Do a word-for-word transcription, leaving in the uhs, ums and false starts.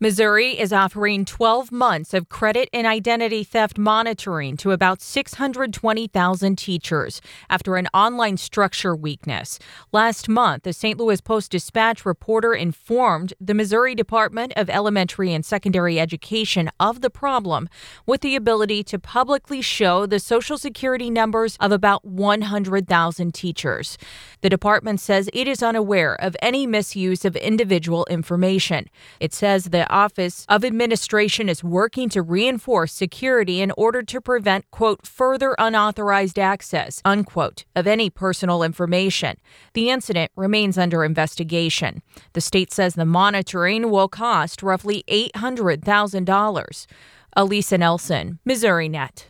Missouri is offering twelve months of credit and identity theft monitoring to about six hundred twenty thousand teachers after an online structure weakness. Last month, the Saint Louis Post-Dispatch reporter informed the Missouri Department of Elementary and Secondary Education of the problem, with the ability to publicly show the Social Security numbers of about one hundred thousand teachers. The department says it is unaware of any misuse of individual information. It says the Office of Administration is working to reinforce security in order to prevent, quote, further unauthorized access, unquote, of any personal information. The incident remains under investigation. The state says the monitoring will cost roughly eight hundred thousand dollars. Elisa Nelson, Missouri Net.